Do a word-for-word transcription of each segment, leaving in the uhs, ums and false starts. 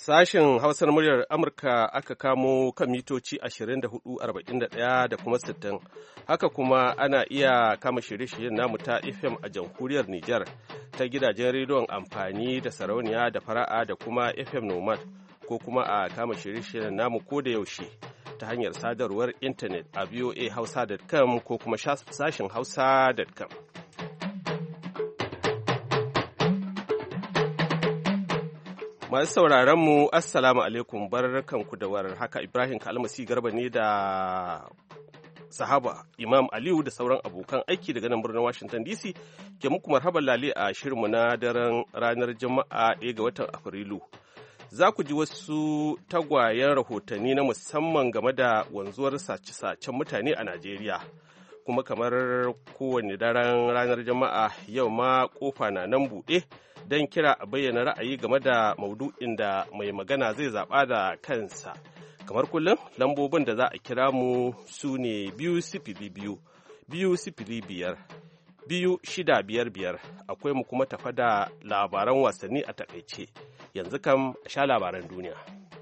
Sashen Hausar muryar Amurka aka kamo kan mitoci ashirin da hudu, arba'in da ɗaya da kuma sittin. Haka kuma ana iya kama shirye-shiryen namu ta F M a jamhuriyar Nijar ta gidajen rediyon amfani da sarauniya da fara'a da kuma F M Nomad, ko kuma a kama shirye-shiryen namu ko da yaushe ta hanyar sadarwar intanet a voa hausa dot com ko kuma sashen hausa dot com. Masu sauraron mu assalamu alaikum, barkanku da war haka. Ibrahim Kalmasi Garba ne da sahaba Imam Aliyu da sauran abokan aiki daga nan birnin Washington D C ke muku marhaban lale a shirinmu na daren ranar Juma'a ɗaya ga watan Afrilu. Za ku ji wasu tagwayen rahotanni na musamman game da wanzuwar sace-sacen mutane a Najeriya. Kuma kamar kowane daren ranar Juma'a, yau ma kofa na nan buɗe don kira a bayyana ra'ayi game da maudu'in da mai magana zai zaɓa da kansa. Kamar kullum, lambobin da za a kira mu su ne biyu sifili biyu, biyu sifili biyar, biyu shida biyar biyar. Akwai mu kuma tafa da labaran wasanni a takaice. Yanzu kam a sha labaran duniya.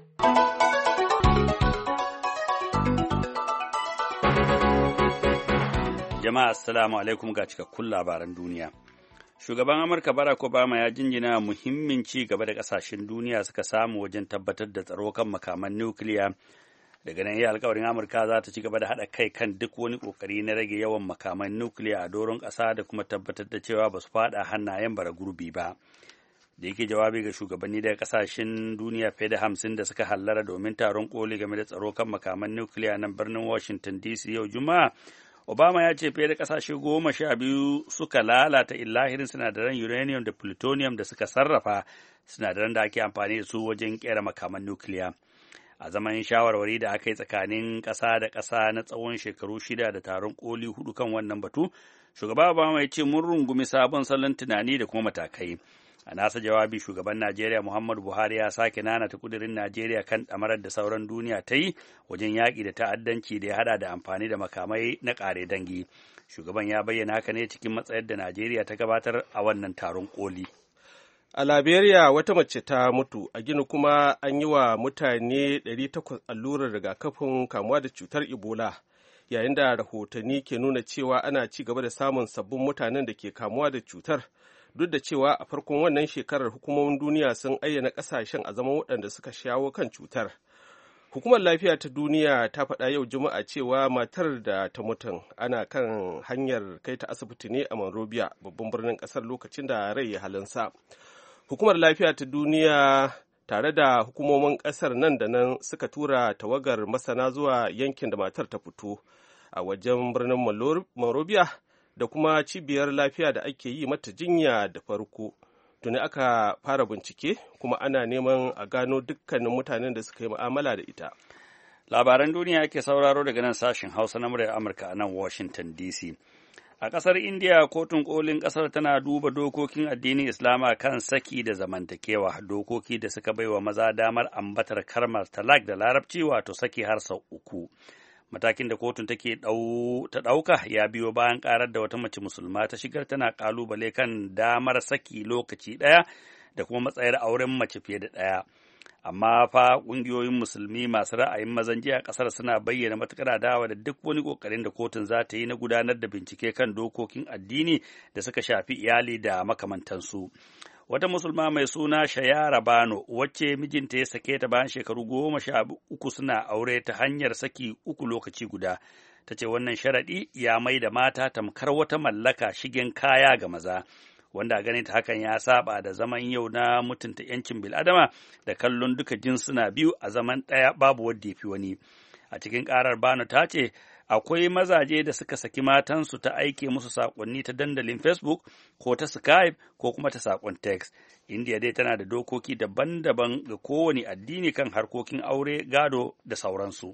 Jama'a assalamu alaikum ga cikakkun labaran duniya. Shugaban Amurka Barack Obama ya jinjina muhimmin ci gaba da kasashen duniya suka samu wajen tabbatar da tsaro kan makaman nukiliya. Daga nan ya alkawarin Amurka za ta ci gaba da haɗa kai kan duk wani ƙoƙari na rage yawan makaman nukiliya a doron ƙasa da kuma tabbatar da cewa ba su faɗa hannayen bara gurbi ba. Da yake jawabi ga shugabanni daga kasashen duniya fiye da hamsin da suka hallara domin taron koli game da tsaro kan makaman nukiliya nan birnin Washington D C yau Juma'a, Obama ya ce fiye da ƙasashe goma sha biyu suka lalata illahirin sinadaran uranium da plutonium da suka sarrafa sinadaran da ake amfani da su wajen ƙera makaman nukiliya. A zaman shawarwari da aka yi tsakanin ƙasa da ƙasa na tsawon shekaru shida da taron koli hudu kan wannan batu, shugaba Obama ya ce mun rungumi sabon salon tunani da kuma matakai. A nasa jawabi, shugaban Najeriya Muhammadu Buhari ya sake nanata kudirin Najeriya kan ɗamarar da sauran duniya ta yi wajen yaƙi da ta'addanci da ya haɗa da amfani da makamai na ƙare dangi. Shugaban ya bayyana haka ne cikin matsayar da Najeriya ta gabatar a wannan taron koli. A Liberia wata mace ta mutu, a Gini kuma an yi wa mutane ɗari takwas allurar rigakafin kamuwa da cutar Ebola, yayin da rahotanni ke nuna cewa ana ci gaba da samun sabbin mutanen da ke kamuwa da cutar. Duk da cewa a farkon wannan shekarar hukumomin duniya sun ayyana kasashen a zaman waɗanda suka shawo kan cutar. Hukumar lafiya ta duniya ta faɗa yau Juma'a cewa matar da ta mutum ana kan hanyar kai ta asibiti ne a Monrovia, babban birnin ƙasar, lokacin da rai ya halinsa. Hukumar lafiya ta duniya tare da hukumomin ƙasar nan da nan suka tura tawagar masana zuwa yankin da matar ta fito a wajen birnin Monrovia da kuma cibiyar lafiya da ake yi mata jinya da farko. Tuni aka fara bincike kuma ana neman a gano dukkanin mutanen da suka yi mu'amala da ita. Labaran duniya ake sauraro daga nan sashen Hausa na muryar Amurka a nan Washington D C. A ƙasar Indiya, kotun kolin ƙasar tana duba dokokin addinin Islama kan saki da zamantakewa, dokoki da suka baiwa maza damar ambatar kalmar talak da larabci, wato saki har sau uku. Matakin da kotun take ta ɗauka ya biyo bayan ƙarar da wata mace musulma ta shigar tana ƙalubale kan damar saki lokaci ɗaya da kuma matsayar auren mace fiye da ɗaya. Amma fa ƙungiyoyin musulmi masu ra'ayin mazan jiya a ƙasar suna bayyana matuƙar adawa da duk wani ƙoƙarin da kotun za ta yi na gudanar da bincike kan dokokin addini da suka shafi iyali da makamantansu. Wata musulma mai suna Shayara Bano, wacce mijinta ya sake ta bayan shekaru goma sha uku suna aure ta hanyar saki uku lokaci guda, ta ce wannan sharaɗi ya mai da mata tamkar wata mallaka shigen kaya ga maza, wanda ganin ta hakan ya saba da zaman yau na mutunta 'yancin bil'adama da kallon duka jinsuna biyu a zaman ɗaya babu wadda ya fi wani. A cikin ƙarar Bano ta ce akwai mazaje da suka saki matansu ta aike musu saƙonni ta dandalin Facebook ko ta Skype ko kuma ta saƙon text. India dai tana da dokoki daban-daban ga kowane addini kan harkokin aure, gado da sauransu.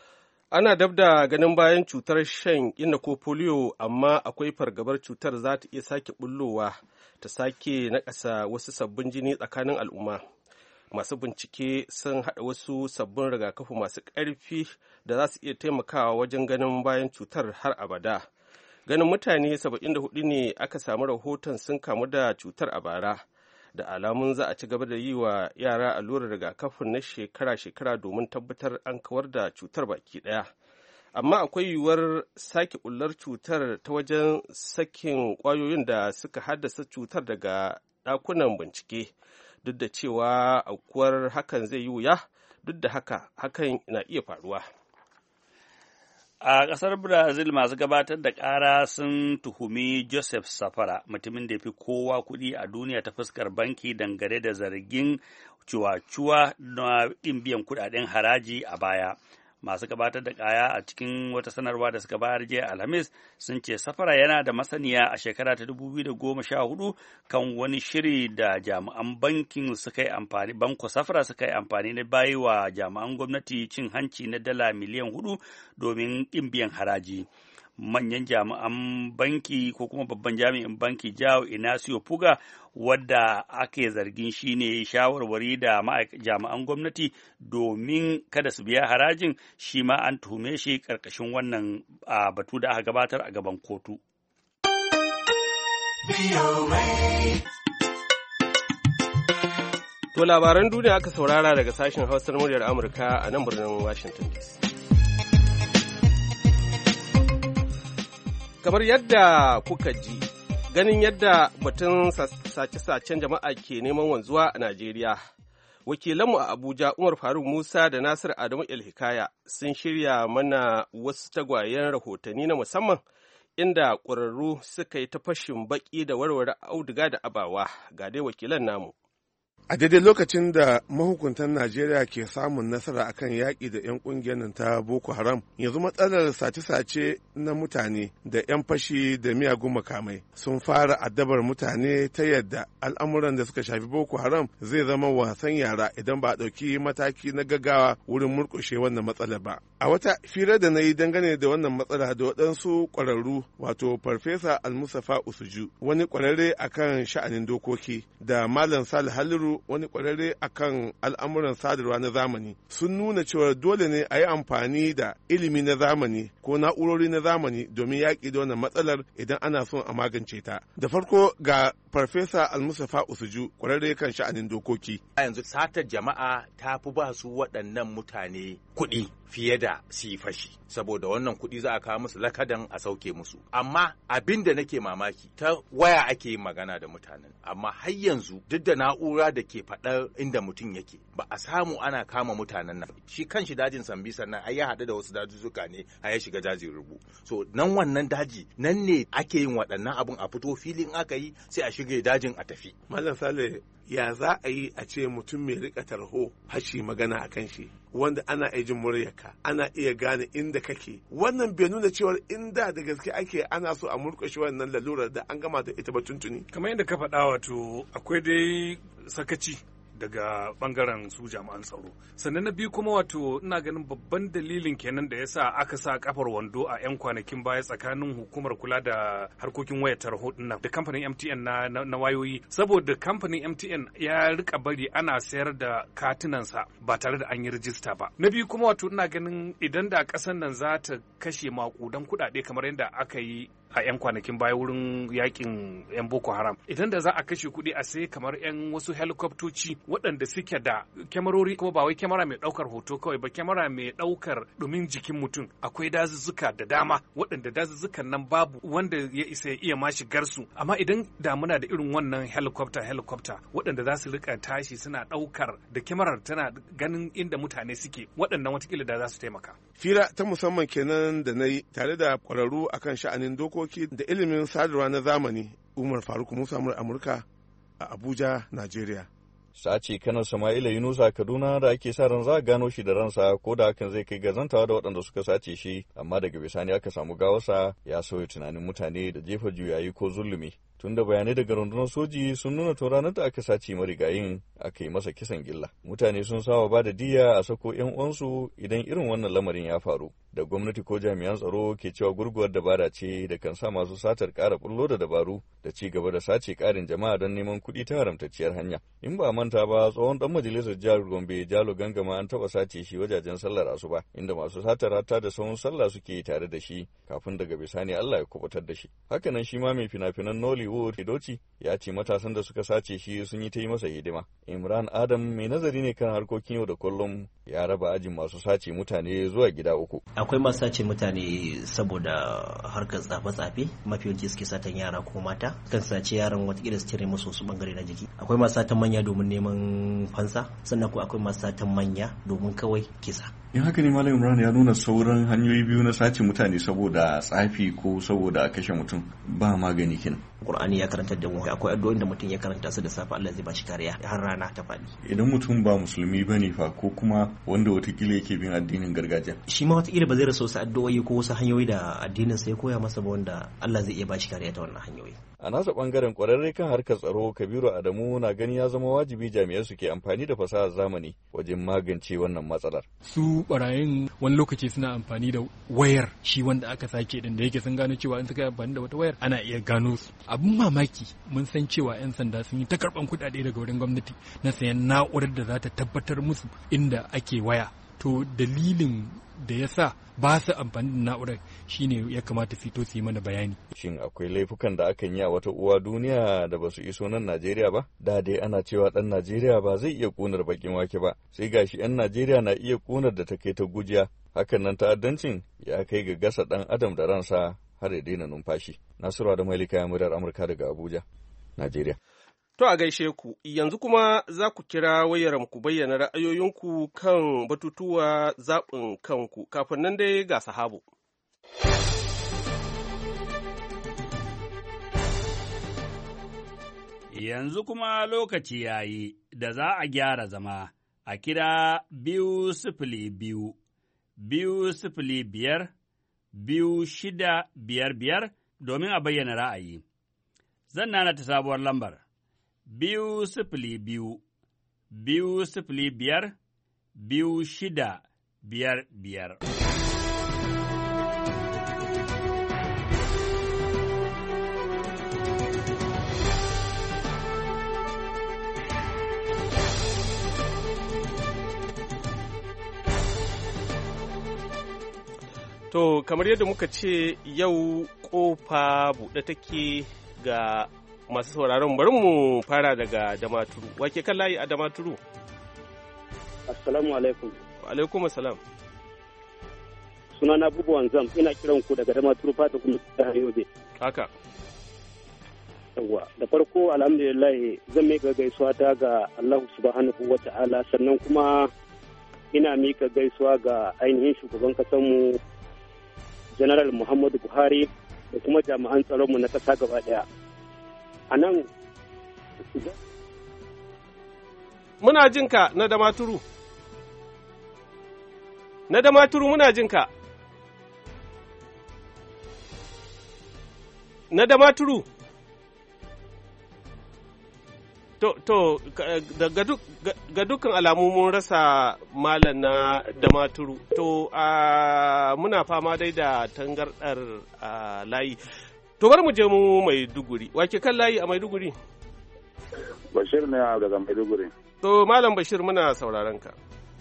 Ana dab da ganin bayan cutar shan inna ko polio, amma akwai fargabar cutar za ta iya sake bullowa ta sake naƙasa wasu sabbin jini tsakanin al'umma. Masu bincike sun haɗa wasu sabbin rigakafi masu ƙarfi da za su iya taimakawa wajen ganin bayan cutar har abada. Ganin mutane saba'in da hudu ne aka samu rahoton sun kamu da cutar a bara. da alamun za a ci gaba da yi wa yara allurar rigakafin na shekara-shekara domin tabbatar an kawar da cutar baki ɗaya. Amma akwai yiwuwar sake ɓullar cutar ta wajen sakin ƙwayoyin da suka haddasa cutar daga ɗakunan bincike, duk da cewa aukuwar hakan zai yi wuya, duk da haka hakan na iya faruwa. A ƙasar Brazil masu gabatar da ƙara sun tuhumi Joseph Safara, mutumin da ya fi kowa kuɗi a duniya ta fuskar banki dangane da zargin cuwa-cuwa na ɗin biyan kuɗaɗen haraji a baya. Masu gabatar da kaya a cikin wata sanarwa da suka bayar jiya Alhamis sun ce Safara yana da masaniya a shekara ta dubu biyu da goma sha hudu kan wani shiri da jami'an bankin suka yi amfani banko Safara suka yi amfani na bayi wa jami'an gwamnati cin hanci na dala miliyan hudu domin ɗin biyan haraji. Manyan jami'an banki ko kuma babban jami'in banki Jao Inacio Puga, wadda ake zargin shi ne shawarwari da jami'an gwamnati domin kada su biya harajin, shi ma an tuhume shi karkashin wannan batu da aka gabatar a gaban kotu. To labaran duniya aka saurara daga sashen Hausar muryar Amurka a nan birnin Washington D C. Kamar yadda kuka ji, ganin yadda batun sace-sacen jama'a ke neman wanzuwa a Najeriya, wakilanmu a Abuja Umar Faruk Musa da Nasir Adamu El-Hikaya sun shirya mana wasu tagwayen rahotanni na musamman inda ƙwararru suka yi ta fashin baƙi da warware auduga da abawa. Ga dai wakilan namu. A daidai lokacin da mahukuntan Najeriya ke samun nasara akan yaƙi da 'yan ƙungiyar nan ta Boko Haram, yanzu matsalar sace-sace na mutane da 'yan fashi da miyagun makamai sun fara addabar mutane ta yadda al'amuran da suka shafi Boko Haram zai zama wasan yara idan ba a ɗauki mataki na gaggawa wurin murƙushe wannan matsalar ba. A wata fira da na yi dangane da wannan matsala da waɗansu ƙwararru, wato Farfesa Almusafa Usuju, wani ƙwararre akan sha'anin dokoki, da Malam Salih Haliru, wani ƙwararre akan al'amuran sadarwa na zamani, sun nuna cewa dole ne a yi amfani da ilimi na zamani ko na'urori na zamani domin yaƙi da wannan matsalar idan ana son a magance ta. Da farko ga Farfesa Almusafa Usuju, ƙwararre kan sha'anin dokoki. A yanzu satar jama'a ta fi ba su waɗannan mutane kuɗi fiye da su yi fashi, saboda wannan kuɗi za a kawo musu lakadan a sauke musu. Amma abin da nake mamaki, ta waya ake yin magana da mutanen, amma har yanzu duk da na'ura da ke faɗar inda mutum yake, ba a samu ana kama mutanen nan. Shi kan shi dajin Sambisa nan ai ya haɗu da wasu dajujjuka ne a ya shiga dajin Rubu. So nan wannan daji nan ne ake yin waɗannan abun, a fito filin aka yi sai a shige dajin a tafi. Malam Sale, ya za a yi a ce mutum mai rika tarho hashi magana a kan shi, wanda ana iya jin muryarka, ana iya gane inda kake? Wannan bai nuna cewar inda da gaske ake ana so a murƙushe wannan lalurar da an gama da ita ba tuntuni. Kamar yadda ka faɗa, wato akwai dai sakaci daga bangaren su jami'an tsaro. Sannan na biyu kuma, wato ina ganin babban dalilin kenan da yasa aka sa kafar wando a 'yan kwanakin baya tsakanin hukumar kula da harkokin wayar tarho nan da kamfanin M T N na, na, na wayoyi, saboda kamfanin M T N ya rika bari ana sayar da katunansa ba tare da an yi rijista ba. Na biyu kuma, wato ina ganin idan da ƙasar nan za ta kashe makudan kuɗaɗe kamar yadda aka yi a 'yan kwanakin baya wurin yakin 'yan Boko Haram, idan da za a kashe kuɗi a sai kamar 'yan wasu helikoptoci waɗanda suke da kyamarori, kuma ba wai kyamara mai ɗaukar hoto kawai ba, kyamara mai ɗaukar ɗumin jikin mutum. Akwai dazuzzuka da dama waɗanda dazuzzukan nan babu wanda ya isa ya iya ma shigar su, amma idan da muna da irin wannan helicopter helicopter waɗanda za su rika tashi suna ɗaukar da kyamarar tana ganin inda mutane suke, waɗannan watakila da za su taimaka. Fira ta musamman kenan da na yi tare da ƙwararru akan sha'anin dokoki da ilimin sadarwa na zamani, Umar Faruk Musa, Amurka a Abuja, Najeriya. Sace kanar Sama'ila Yunusa Kaduna da ake sa ran za a gano shi da ransa, ko da hakan zai kai gazantawa da waɗanda suka sace shi, amma daga bisani aka samu gawarsa, ya sauya tunanin mutane da jefa juyayi ko zulumi. Tunda bayanai daga rundunar soji sun nuna to ranar da aka sace marigayin aka yi masa kisan gilla. Mutane sun saba ba da diya a sako 'yan uwansu idan irin wannan lamarin ya faru. Da gwamnati ko jami'an tsaro ke cewa gurguwar dabara ce da kan sa masu satar ƙara bullo da dabaru da ci gaba da sace ƙarin jama'a don neman kuɗi ta haramtacciyar hanya. In ba manta ba, tsohon dan majalisar jihar Gombe Jalo Gangama an taɓa sace shi wajajen sallar asuba, inda masu satar rata da sahun sallah suke yi tare da shi kafin daga bisani Allah ya kubutar da shi. Hakanan shi ma mai fina-finan Nollywood Taiwo Tidoci ya ce matasan da suka sace shi sun yi ta yi masa hidima. Imran Adam mai nazari ne kan harkokin yau da kullum ya raba ajin masu sace mutane zuwa gida uku. Akwai masu sace mutane saboda harkar tsafe-tsafe, mafi yawanci suke satan yara ko mata, kan sace yaran watakila su cire musu wasu bangare na jiki. Akwai masu satan manya domin neman fansa, sannan kuma akwai masu satan manya domin kawai kisa. In haka ne Malam Imran ya nuna sauran hanyoyi biyu na sace mutane saboda tsafi ko saboda a kashe mutum ba magani kenan. Qur'ani ya karanta da mu akwai addu'o'in da mutum ya karanta su da safe Allah zai ba shi kariya har rana ta faɗi. Idan mutum ba musulmi bane fa ko kuma wanda watakila yake bin addinin gargajiya. Shi ma watakila ba zai rasa wasu addu'o'i ko wasu hanyoyi da addinin sa ya koya masa ba wanda Allah zai iya ba shi kariya ta wannan hanyoyi. A nasa bangaren kwararre kan harkar tsaro Kabiru Adamu na gani ya zama wajibi jami'an su ke amfani da fasahar zamani wajen magance wannan matsalar. Su barayin wani lokaci suna amfani da wayar shi wanda aka sake din da yake sun gano cewa in suka yi amfani da wata wayar ana iya gano su. Abin mamaki mun san cewa 'yan sanda sun yi ta karɓan kuɗaɗe daga wurin gwamnati na sayan na'urar da za ta tabbatar musu inda ake waya. To dalilin da ya sa ba su amfani da na'urar shine ya kamata fito su yi mana bayani. Shin akwai laifukan da akan yi a wata uwa duniya da ba su iso nan Najeriya ba? Da dai ana cewa ɗan Najeriya ba zai iya ƙunar bakin wake ba, sai gashi 'yan Najeriya na iya ƙunar da ta kai ta gujiya. Hakan nan ta'addancin ya kai ga gasa ɗan adam da ransa har ya daina numfashi. Nasiru da Malika ya murar Amurka daga Abuja, Najeriya. To a gaishe ku, yanzu kuma za ku kira wayar ku bayyana ra'ayoyinku kan batutuwa zaɓin kanku, kafin nan dai ga sahabu. Yanzu kuma lokaci ya yi da za a gyara zama a kira biyu sifili biyu, biyu sifili biyar, biyu shida biyar biyar domin a bayyana ra'ayi. Zan nana ta sabuwar lambar. Biyu sifili biyu, biyu sifili biyar, biyu shida biyar biyar. To, kamar yadda muka ce yau ƙofa buɗe take ga masu sauraron, bari mu fara daga Damaturu. Wake kan layi a Damaturu? Assalamu alaikum. Wa alaikum assalam. Sunana Bubuwan Zam, ina kiran ku daga Damaturu fata kuma da Yobe. Haka. Yawwa, da farko alhamdulillah zan mika gaisuwa ta ga Allah subhanahu wa ta'ala, sannan kuma ina mika gaisuwa ga ainihin shugaban kasanmu General Muhammadu Buhari da kuma jami'an tsaronmu na ƙasa gaba ɗaya. A nan muna jinka na Damaturu. Na Damaturu muna jinka. Na Damaturu. To, to ga dukkan alamu mun rasa malam na Damaturu. To, uh, muna fama dai da tangardar uh, layi. To, bar mu je mu Maiduguri. Wake kan layi a Maiduguri? Bashir ne daga Maiduguri. To, Malam Bashir muna sauraron ka.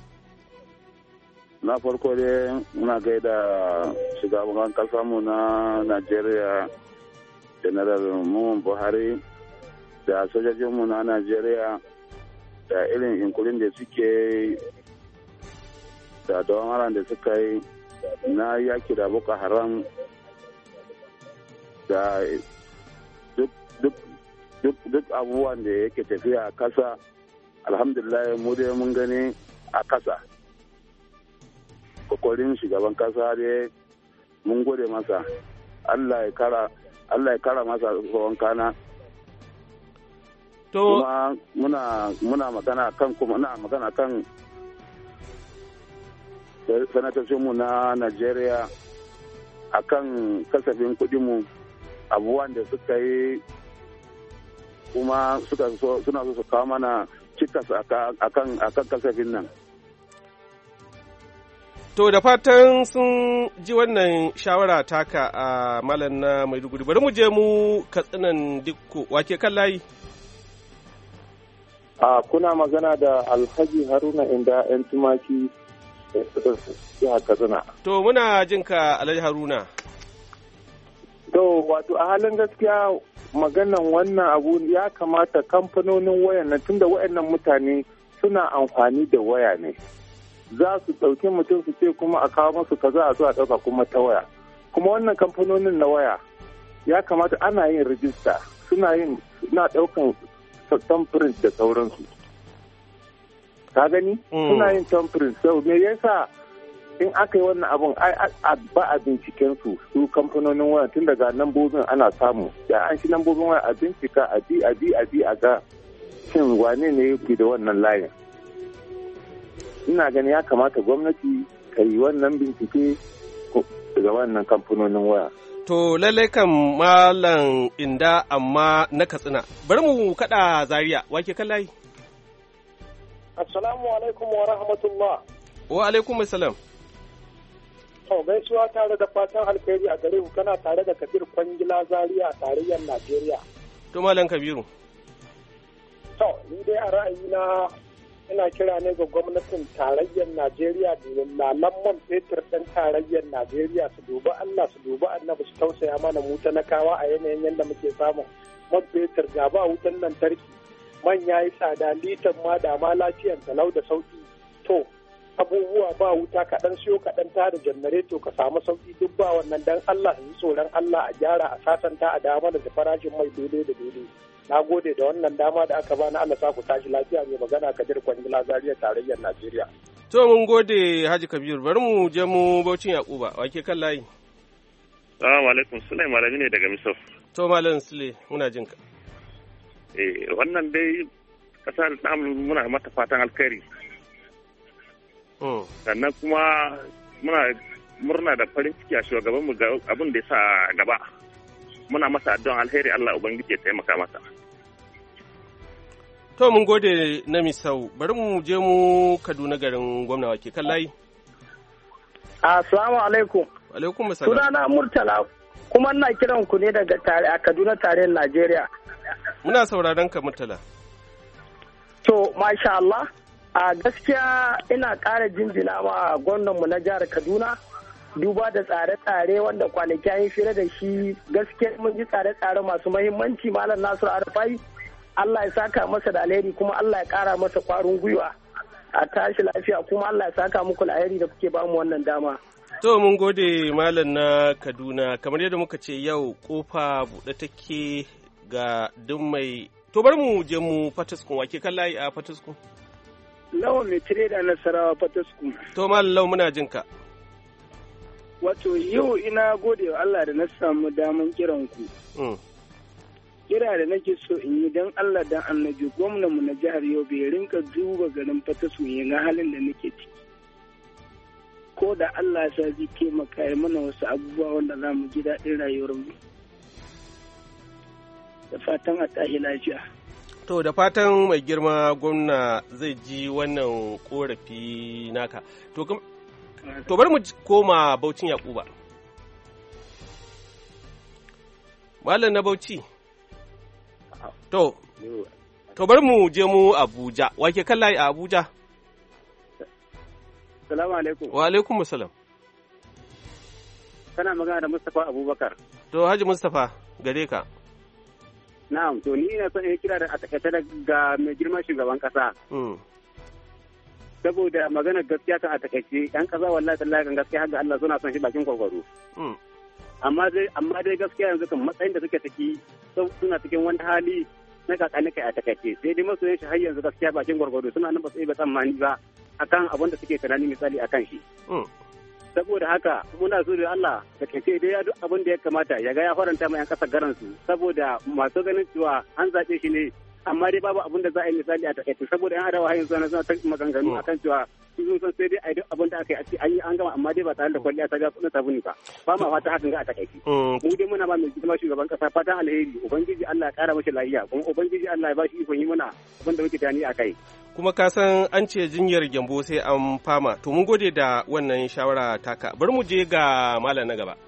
Na farko dai muna gaida shugaban kasamu na Najeriya, General Muhammadu Buhari, da sojojinmu na Najeriya, da irin inkulin da suke da don da suka yi na yaki da Boko Haram da duk duk duk duk abubuwan da yake tafiya a kasa. Alhamdulillah mu dai mun gani a kasa. Kokarin shugaban kasa dai mun gode masa. Allah ya kara Allah ya kara masa tsohon kana. To kuma muna muna magana kan kuma muna magana kan sanatocinmu na Najeriya akan kasafin kuɗinmu, abubuwan da suka yi kuma suka so suna so su kawo mana cikas akan akan kasafin nan. To da fatan sun ji wannan shawara taka a malam na Maiduguri. Bari mu je mu Katsinan Dikko. Wake kan layi? A kuna magana da Alhaji Haruna inda 'yan tumaki ya Katsina. To muna jin ka Alhaji Haruna. To wato a halin gaskiya maganan wannan abu ya kamata kamfanonin waya na tunda wayannan mutane suna amfani da waya ne. Za su ɗauki mutum su ce kuma a kawo masu kaza a zo a ɗauka kuma ta waya. Kuma wannan kamfanonin na waya ya kamata ana yin rijista suna yin na ɗaukan tamfirin da sauransu. Ka gani? Suna yin tamfirin. Sau me yasa in aka yi wannan abun ba a binciken su su kamfanonin waya tun daga lambobin ana samu da an shi lambobin waya a bincika a bi a bi a bi a ga shin wane ne yake da wannan layin. Ina gani ya kamata gwamnati ka yi wannan bincike daga wannan kamfanonin waya. To lallai kan Malam Inda amma na Katsina. Bari mu kada Zaria, wake kan layi. Assalamu alaikum wa rahmatullah. Wa alaikum assalam. To gaisuwa tare da fatan alkhairi a gare ku, kana tare da Kabir Kwangila Zaria a tarayyar Najeriya. To Malam Kabiru. To ni dai a ra'ayina ina kira ne ga gwamnatin tarayyar Najeriya da lalan man fetur ɗin tarayyar Najeriya su dubi Allah su dubi Annabi su tausaya mana mu talakawa a yanayin yadda muke samun man fetur ga ba wutan lantarki, man yayi tsada, litan ma da ma lafiyan talau da sauki. To abubuwa ba wuta kaɗan siyo kaɗan ta da janareto ka samu sauki duk ba wannan dan Allah su yi tsoron Allah a gyara a sasanta a dama da farashin mai daidai da daidai. Na gode da wannan dama da aka bani, Allah sa ku tashi lafiya, mai magana Kadir Kwangila Zaria tarayyar Najeriya. To mun gode Haji Kabir, bari mu je mu Baucin Yakuba, wake kan layi. Assalamu alaikum, Sulai Malami ne daga Misau. To Malam Sule, muna jin ka. Eh wannan dai kasa da tamu muna mata fatan alkhairi. Sannan kuma muna murna da farin ciki a shugaban mu ga abin da ya sa gaba. Muna masa addu'an alheri, Allah Ubangiji ya taimaka masa. To mun gode na Misau, bari mu je mu Kaduna garin gwamna, wake kan layi. Assalamu alaikum. Alaikum assalam. Sunana Murtala, kuma ina kiran ku ne daga a Kaduna tarayyar Najeriya. Muna sauraron ka Murtala. To masha Allah, a gaskiya ina ƙara jinjina ma gwamnanmu na jihar Kaduna. Duba da tsare-tsare wanda kwanaki an yi fira da shi, gaskiya mun ji tsare-tsare masu mahimmanci. Malam Nasiru Arfai, Allah ya saka masa da alheri, kuma Allah ya kara masa kwarin gwiwa a tashi lafiya, kuma Allah ya saka muku alheri da kuke bamu wannan dama. To mun gode Malam na Kaduna, kamar yadda muka ce yau kofa buɗe take ga duk mai. To bari mu je mu Fataskun, wake kan layi a Fataskun. Lawan mai tire da Nasarawa Fataskun. To Malam Lau muna jin ka. Wato yau ina gode wa Allah da na samu daman kiran ku. Kira da nake so in yi don Allah dan annabi gwamnanmu na jihar Yobe ya rinka duba garin Fataskun ya ga halin da nake ciki. Ko da Allah sa zai taimaka ya mana wasu abubuwa wanda za mu ji daɗin rayuwarmu. Da fatan a tahi lafiya. To da fatan mai girma gwamna zai ji wannan korafi naka. To To bari mu koma Baucin Yakuba. Malam na Bauchi. To, to bari mu je mu Abuja. Wake kan layi a Abuja? Salamu alaikum. Wa alaikum salam. Kana magana da Mustapha Abubakar. To Haji Mustapha, gare ka. Na'am, to ni ina son in kira da a takaice daga mai girman shugaban kasa. Saboda maganar gaskiya kan a takaice yan kasa wallahi tallahi kan gaskiya har ga Allah suna son shi bakin kwakwazo. Amma dai amma dai gaskiya yanzu kan matsayin da suke ciki suna cikin wani hali na kakani kai a takaice sai dai masoyan shi har yanzu gaskiya bakin gwargwado suna nan ba su yi ba tsammani ba akan abin da suke tunani misali akan shi. Saboda haka muna so da Allah da kace dai ya duk abin da ya kamata ya ga ya faranta ma yan kasar garan su saboda masu ganin cewa an zabe shi ne amma dai babu abin da za a yi misali a takaice saboda yan adawa har yanzu na ta maganganu akan cewa sun san sai dai a duk abin da aka yi an yi an gama amma dai ba tare da kwalliya ta ga kudin sabuni ba ba ma fata hakan ga a takaice mu dai muna ba mai girma shugaban kasa fatan alheri ubangiji Allah ya kara mashi lafiya kuma ubangiji Allah ya ba shi ikon yi muna abin da muke tani a kai. Kuma ka san an ce jinyar gyambo sai an fama to mun gode da wannan shawara taka bari mu je ga malam na gaba.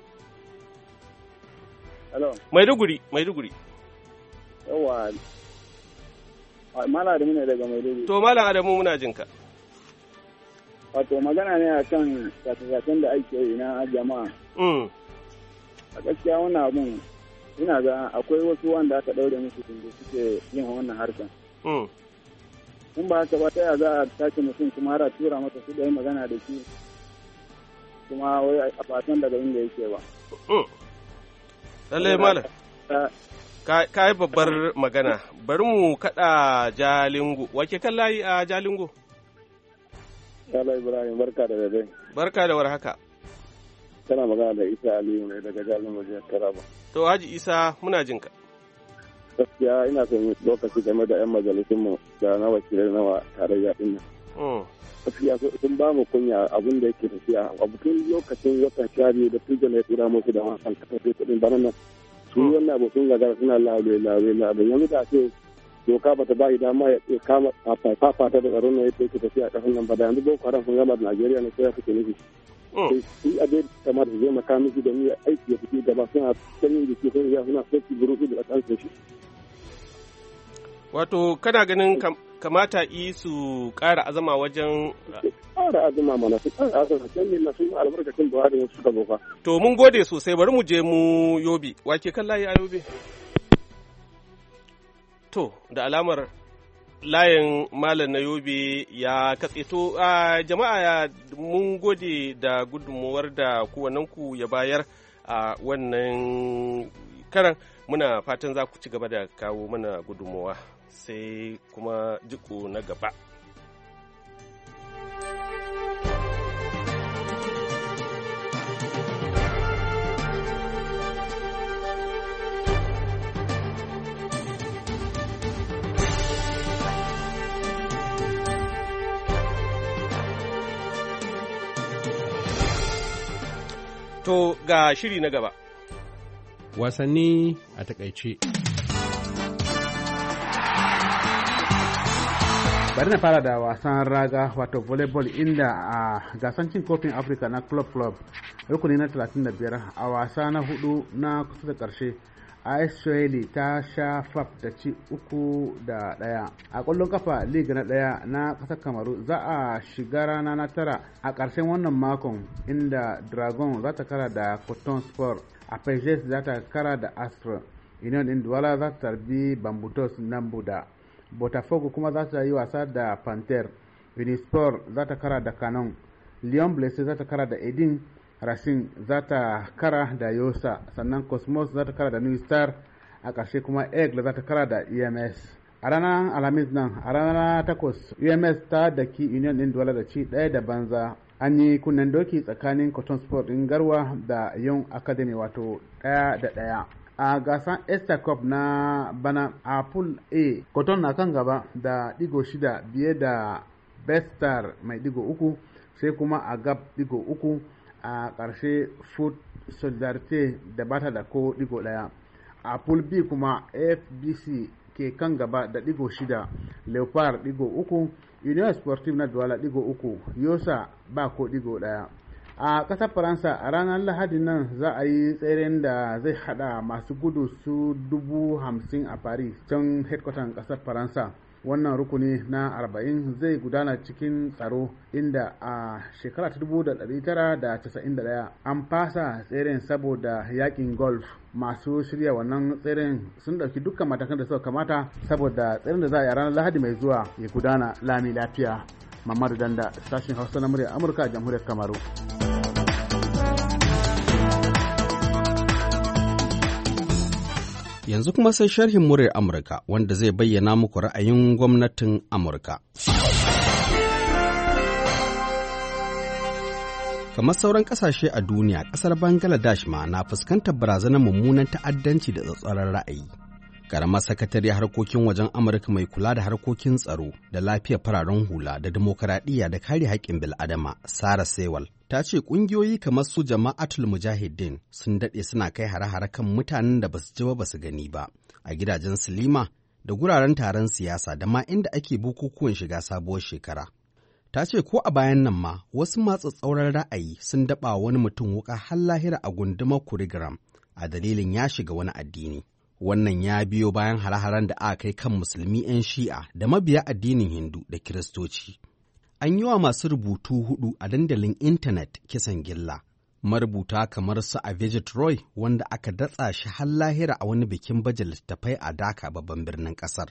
Hello. Maiduguri Maiduguri. Yawa Malam Adamu ne daga Maiduguri. To Malam Adamu muna jin ka. Wato magana ne akan sace-sacen da ake yi na jama'a. Mm. A gaskiya wannan abun ina ga akwai wasu wanda aka ɗaure musu da suke yin wannan harkan. In ba haka ba ta yaya za a sake mutum kuma har a tura masa su da yi magana da shi kuma wai a fatan daga inda yake ba. Lallai malam. Ka yi babbar magana. Bari mu kaɗa Jalingo. Wake kan layi a Jalingo? Yala Ibrahim, barka da dare. Barka da war haka. Kana magana da Isa Aliyu ne daga Jalingo jihar Taraba. To Haji Isa muna jin ka. Gaskiya ina son lokaci game da 'yan majalisunmu da na wakilai na tarayya din nan. Gaskiya sun ba mu kunya abin da yake tafiya. A bikin lokacin watan sha biyu da tun ya tura musu da wasan kasafin kuɗin bana nan. Su wannan abu sun gagara suna lawe lawe lawe. Yanzu da ce doka ba ta ba dama ya kama fafata da tsaron na yadda yake tafiya a ƙasar nan ba da yanzu Boko Haram sun gama da Najeriya na sai ya fito nufi. Shi abin kamar da zai makamiki da mu aiki ya fito gaba suna sanin jiki sun ya suna sauki burufi da ƙasar shi. Wato kana ganin kamata yi su ƙara azama wajen ƙara azama mana su ƙara azama can ne na sun albarkacin Buhari wasu suka zo fa. To mun gode sosai bari mu je mu Yobe. Wake kan layi a Yobe? To da alamar layin malam na Yobe ya katse to jama'a mun gode da gudunmuwar da kowannenku ya bayar a wannan karan. Muna fatan za ku ci gaba da kawo mana gudunmuwa sai kuma jiko na gaba. To ga shiri na gaba. Wasanni a takaice. Bari na fara da wasan raga wato volleyball inda a gasan cin kofin Afirka na club club rukuni na talatin da biyar a wasa na hudu na kusa da karshe Israeli ta sha faf da ci uku da ɗaya. A ƙwallon kafa league na ɗaya na ƙasar Kamaru za a shiga rana na tara a ƙarshen wannan makon inda Dragon za ta kara da Cotton Sport, a Pages za ta kara da Astra, Union Indwala za ta tarbi Bambutos Nambuda, Botafogo kuma za ta yi wasa da Panther, Unisport za ta kara da Canon, Lyon Blessé za ta kara da Edin, Racing za ta kara da Yosa, sannan Cosmos za ta kara da New Star, a ƙarshe kuma Aigle za ta kara da E M S. A ranar Alhamis nan, a ranar takwas, E M S ta daki Union ɗin Douala da ci ɗaya da banza. An yi kunnen doki tsakanin Cotton Sport ɗin Garwa da Young Academy wato ɗaya da ɗaya. A gasan Esther Cup na bana a Pool A, Cotton na kan gaba da ɗigo shida biye da Best Star mai ɗigo uku, sai kuma Agap ɗigo uku. A ƙarshe Food Solidarity da bata da ko digo ɗaya. A Pool B kuma F B C ke kan gaba da digo shida, Leopard digo uku, Union Sportive na Douala digo uku, Yosa ba ko digo ɗaya. A ƙasar Faransa a ranar Lahadi nan za a yi tseren da zai hada masu gudu su dubu hamsin a Paris can headquarter ƙasar Faransa. Wannan rukuni na arba'in zai gudana cikin tsaro inda a shekara ta dubu da ɗari tara da casa'in da ɗaya an fasa tseren saboda yakin golf. Masu shirya wannan tseren sun ɗauki dukkan matakan da suka kamata saboda tseren da za a yi ranar Lahadi mai zuwa ya gudana lami lafiya. Mamadu Danda, sashen Hausa na murya Amurka, Jamhuriyar Kamaru. Yanzu kuma sai sharhin muryar Amurka wanda zai bayyana muku ra'ayin gwamnatin Amurka. Kamar sauran ƙasashe a duniya, ƙasar Bangladesh ma na fuskantar barazanar mummunan ta'addanci da tsatsarar ra'ayi. Ƙaramar sakatare harkokin wajen Amurka mai kula da harkokin tsaro da lafiyar fararen hula da dimokuraɗiyya da kare haƙƙin bil'adama, Sarah Sewell, ta ce ƙungiyoyi kamar su Jama'atul Mujahideen sun daɗe suna kai hare-hare kan mutanen da basu ji ba basu gani ba a gidajen silima da guraren taron siyasa da ma inda ake bukukuwan shiga sabuwar shekara. Ta ce ko a bayan nan ma wasu matsatsauran ra'ayi sun daɓa wani mutum wuƙa har lahira a gundumar Kurigram a dalilin ya shiga wani addini. Wannan ya biyo bayan hare-haren da aka kai kan musulmi 'yan shi'a da mabiya addinin Hindu da Kiristoci. An yi wa masu rubutu hudu a dandalin intanet kisan gilla. Marubuta kamar su Avijit Roy wanda aka datsa shi har lahira a wani bikin baje littattafai a Dhaka babban birnin ƙasar.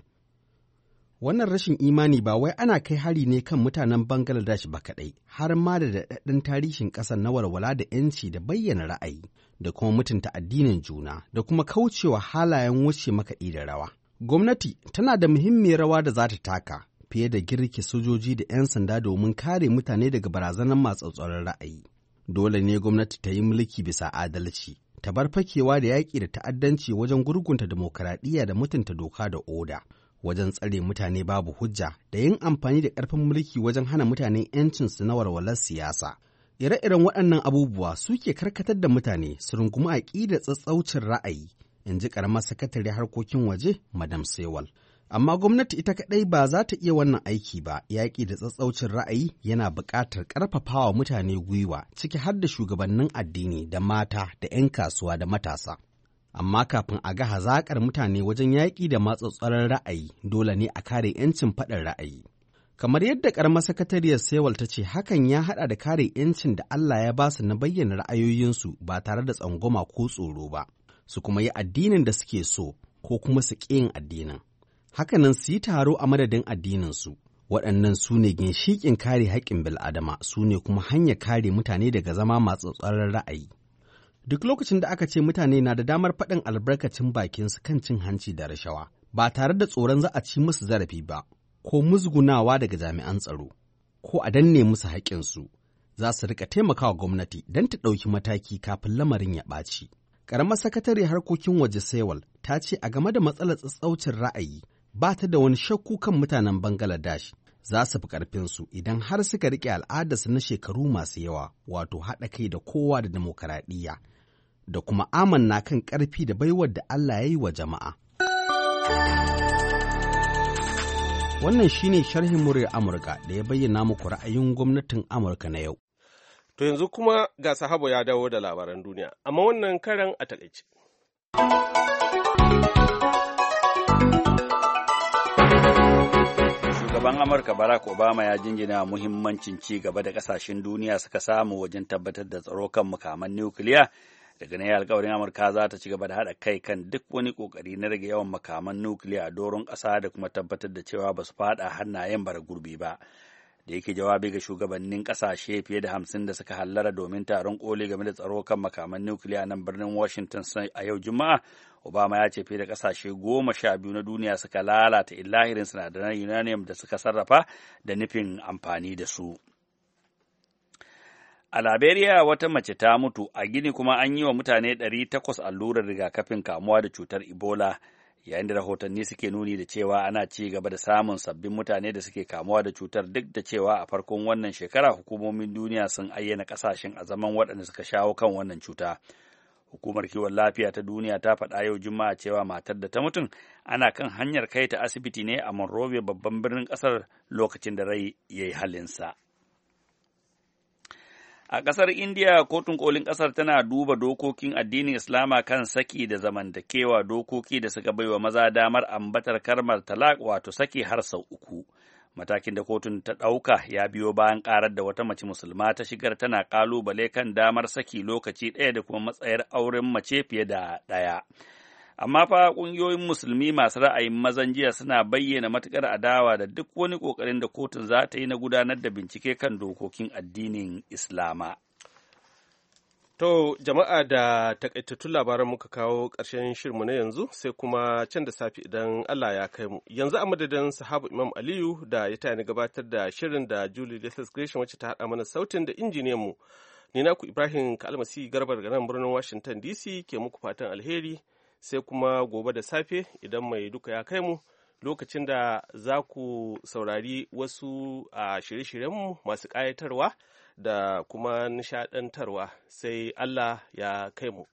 Wannan rashin imani ba wai ana kai hari ne kan mutanen Bangladesh ba kaɗai, har ma da daɗaɗɗen tarihin ƙasar na walwala da ‘yanci da bayyana ra'ayi, da kuma mutunta addinin juna, da kuma kaucewa halayen wuce makaɗi da rawa. Gwamnati tana da muhimmiyar rawa da za ta taka fiye da girke sojoji da ‘yan sanda domin kare mutane daga barazanar masu tsatsauran ra'ayi. Dole ne gwamnati ta yi mulki bisa adalci, ta bar fakewa da yaƙi da ta'addanci wajen gurgunta dimokuraɗiyya da mutunta doka da oda, wajen tsare mutane babu hujja da yin amfani da ƙarfin mulki wajen hana mutane ‘yancinsu na walwalar siyasa. Ire-iren waɗannan abubuwa suke karkatar da mutane su rungumi aƙidar tsatsaucin ra'ayi, in ji ƙaramar sakatare harkokin waje Madam Sewal. Amma gwamnati ita kaɗai ba za ta iya wannan aiki ba, yaƙi da tsatsaucin ra'ayi yana buƙatar ƙarfafawa mutane gwiwa, ciki har da shugabannin addini da mata da ‘yan kasuwa da matasa. Amma kafin a ga hazaƙar mutane wajen yaƙi da matsatsauran ra'ayi, dole ne a kare ‘yancin faɗin ra'ayi. Kamar yadda ƙaramar sakatariyar Sewal ta ce, hakan ya haɗa da kare ‘yancin da Allah ya ba su na bayyana ra'ayoyinsu ba tare da tsangwama ko tsoro ba, su kuma yi addinin da suke so ko kuma su ƙi yin addinin. Hakanan su yi taro a madadin addininsu. Waɗannan su ne ginshiƙin kare haƙƙin bil'adama, su ne kuma hanyar kare mutane daga zama masu tsatsauran ra'ayi. Duk lokacin da aka ce mutane na da damar faɗin albarkacin bakinsu kan cin hanci da rashawa, ba tare da tsoron za a ci musu zarafi ba, ko musgunawa daga jami'an tsaro, ko a danne musu haƙƙinsu, za su riƙa taimakawa gwamnati don ta ɗauki mataki kafin lamarin ya ɓaci. Ƙaramar sakatare harkokin waje Sewal ta ce a game da matsalar tsatsaucin ra'ayi, ba ta da wani shakku kan mutanen Bangladesh za su fi ƙarfinsu idan har suka riƙe al'adarsu na shekaru masu yawa, wato haɗa kai da kowa da demokaradiyya, da kuma amanna kan ƙarfi da baiwar da Allah ya yi wa jama'a. Wannan shine sharhin muryar Amurka da ya bayyana muku ra'ayin gwamnatin Amurka na yau. To yanzu kuma ga Sahabo ya dawo da labaran duniya, amma wannan karan a taƙaice. Shugaban Amurka Barack Obama ya jinjina muhimmancin ci gaba da ƙasashen duniya suka samu wajen tabbatar da tsaro kan makaman nukiliya. Daga nan alkawarin Amurka za ta ci gaba da haɗa kai kan duk wani ƙoƙari na rage yawan makaman nukiliya a doron ƙasa da kuma tabbatar da cewa ba su faɗa hannayen bara gurbi ba. Da yake jawabi ga shugabannin ƙasashe fiye da hamsin da suka hallara domin taron ƙoli game da tsaro kan makaman nukiliya nan birnin Washington a yau Juma'a, Obama ya ce fiye da ƙasashe goma sha biyu na duniya suka lalata illahirin sinadaran uranium da suka sarrafa da nufin amfani da su. A Liberia wata mace ta mutu, a Gini kuma an yi wa mutane ɗari takwas allurar rigakafin kamuwa da cutar Ebola, yayin da rahotanni suke nuni da cewa ana ci gaba da samun sabbin mutane da suke kamuwa da cutar duk da cewa a farkon wannan shekara hukumomin duniya sun ayyana ƙasashen a zaman waɗanda suka shawo kan wannan cuta. Hukumar kiwon lafiya ta duniya ta faɗa yau Juma'a cewa matar da ta mutum ana kan hanyar kai ta asibiti ne a Monrovia babban birnin ƙasar lokacin da rai ya yi halinsa. A ƙasar Indiya, kotun kolin ƙasar tana duba dokokin addinin Islama kan saki da zamantakewa, dokoki da suka baiwa maza damar ambatar kalmar talak wato saki har sau uku. Matakin da kotun ta ɗauka ya biyo bayan ƙarar da wata mace musulma ta shigar tana ƙalubale kan damar saki lokaci ɗaya da kuma matsayar auren mace fiye da ɗaya. Amma fa ƙungiyoyin musulmi masu ra'ayin mazan jiya suna bayyana matuƙar adawa da duk wani ƙoƙarin da kotun za ta yi na gudanar da bincike kan dokokin addinin Islama. To jama'a, da takaitattun labaran muka kawo ƙarshen shirmu na yanzu, sai kuma can da safe idan Allah ya kai mu. Yanzu a madadin sahabu Imam Aliyu da ya taya ni gabatar da shirin da Julie Lethal Gresham wacce ta haɗa mana sautin da injiniyan mu. Ni naku Ibrahim Kalmasi Garba daga nan birnin Washington D C ke muku fatan alheri. Sai kuma gobe da safe idan mai duka ya kai mu, lokacin da za ku saurari wasu a shirye-shiryenmu masu ƙayatarwa da kuma nishaɗantarwa, sai Allah ya kai mu.